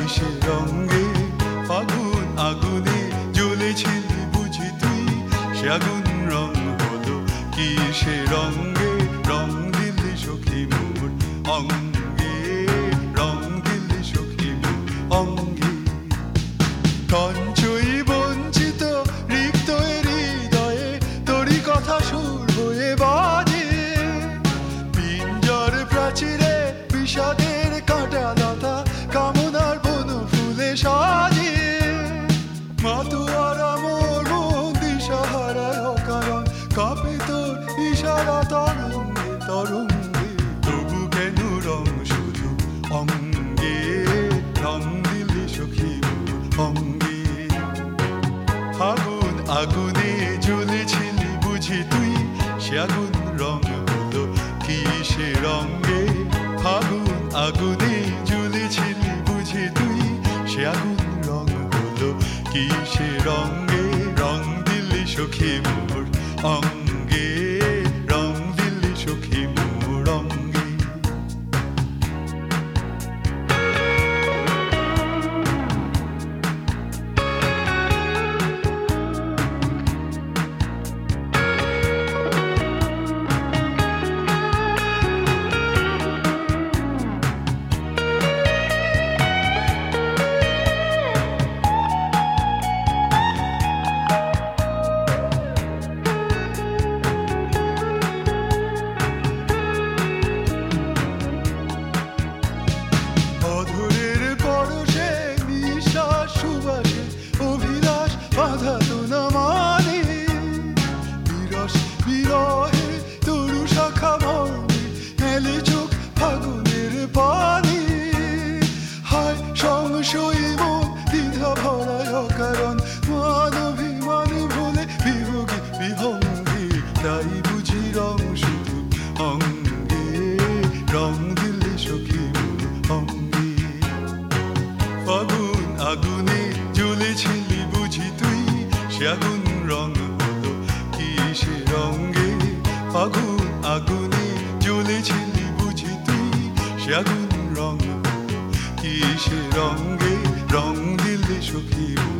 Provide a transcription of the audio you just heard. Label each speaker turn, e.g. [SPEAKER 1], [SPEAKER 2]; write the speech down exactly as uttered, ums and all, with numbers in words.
[SPEAKER 1] কিসে রঙে ফাগুন আগুনে জ্বলেছিলি বুঝি তুই সে আগুন রং হলো কিসে রঙে রং দিলি সখী মোর অঙ্গে রং দিলি সখী মোর অঙ্গে কঞ্চই বঞ্চিত রিক্ত হৃদয়ে তোরই কথা সুর হয়ে বাজে পিঞ্জর প্রাচীরে বিষাদের কাঁটা লতা কামনার বনু ফুলে সাজে মাতুয়ারা মোর মন দিশাহারায় অকারণ কাঁপে তোর ইশারা তরঙ্গে তরঙ্গে তবু কেন রং শুধু অঙ্গে রং দিলি সখী মোর অঙ্গে ফাগুন আগুনে জ্বলেছিলি বুঝি তুই সে আগুন রং হলো কিসে রঙে ফাগুন আগুনে জ্বলেছিলি বুঝি তুই সে আগুন রং হলো কিসে রঙে রং দিলি সখী মোর অঙ্গে রং দিলি সখী মোর অঙ্গে অধরের পরশে নিঃশ্বাস সুবাসে অভিলাষ বাধা তো না মানে বিরস বিরহে তরু শাখা মর্মে এলে চোখ ফাগুনের পানি হায় সংশয়ী মন দ্বিধা ভরায় অকারণ মান অভিমান ভুলে বিভোগী বিভঙ্গি তাই বুঝি রং শুধু অঙ্গে রং দিলি সখী মোর অঙ্গে ফাগুন আগুনে জ্বলেছিলি বুঝি তুই সে আগুন রং হলো কিসে রঙে ফাগুন আগুনে জ্বলেছিলি বুঝি তুই সে আগুন রং হলো কিসে রঙে রং দিলি সখী